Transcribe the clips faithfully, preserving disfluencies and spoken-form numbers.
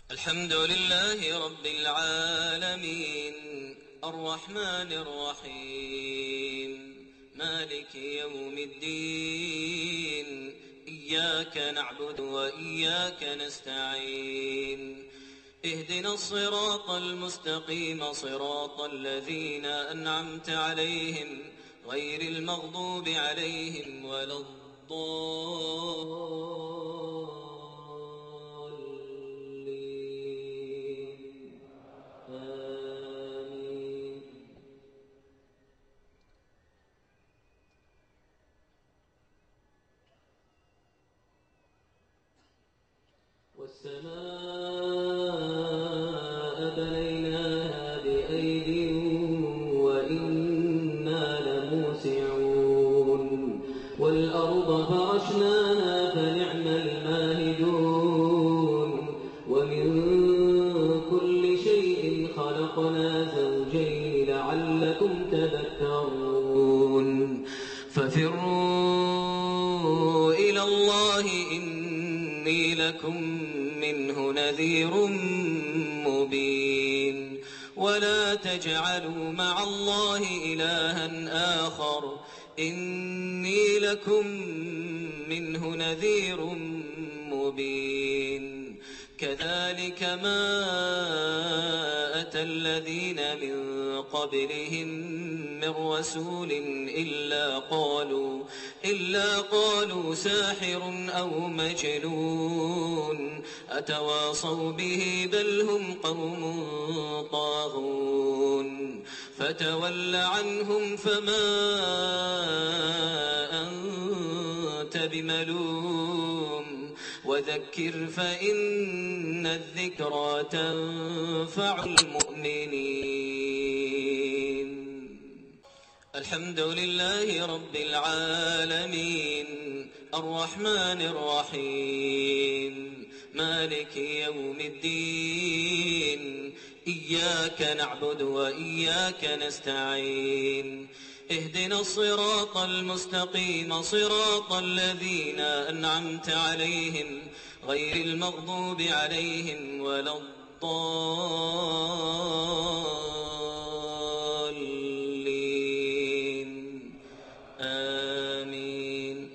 الحمد لله رب العالمين الرحمن الرحيم مالك يوم الدين إياك نعبد وإياك نستعين اهدنا الصراط المستقيم صراط الذين أنعمت عليهم غير المغضوب عليهم ولا الضالين آمين. والسماء بنيناها بأيد وإنا لموسعون والأرض فرشناها فنعم الماهدون ومن كل شيء خلقنا زوجين لعلكم تذكرون ففروا إلى الله إني لكم منه نذير مبين ولا تجعلوا مع الله إلها آخر إني لكم منه نذير مبين كذلك ما أتى الذين من قبلهم من رسول إلا قالوا إلا قالوا ساحر أو مجنون أتواصوا به بل هم قوم طاغون فتول عنهم فما أنت بملوم وذكر فإن الذكرى تنفع المؤمنين. الحمد لله رب العالمين الرحمن الرحيم مالك يوم الدين إياك نعبد وإياك نستعين اهدنا الصراط المستقيم صراط الذين أنعمت عليهم غير المغضوب عليهم ولا الضالين آمين.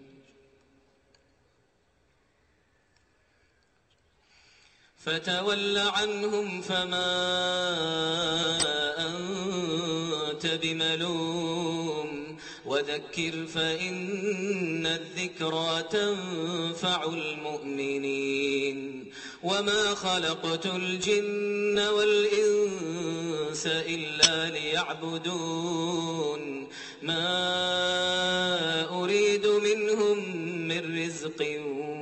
فتول عنهم فما أنت بملوم وذكر فإن الذكرى تنفع المؤمنين وما خلقت الجن والإنس إلا ليعبدون ما أريد منهم من رزق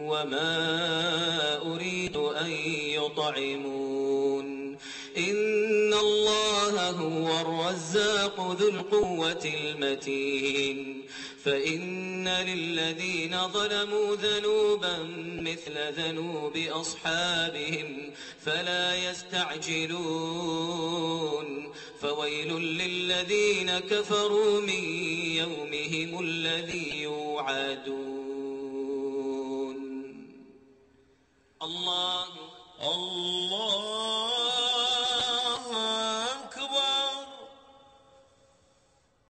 وما أريد أن يطعمون إن الله هو الرزاق ذو القوة المتين فإن للذين ظلموا ذنوبا مثل ذنوب أصحابهم فلا يستعجلون فويل للذين كفروا من يومهم الذي يوعدون. الله الله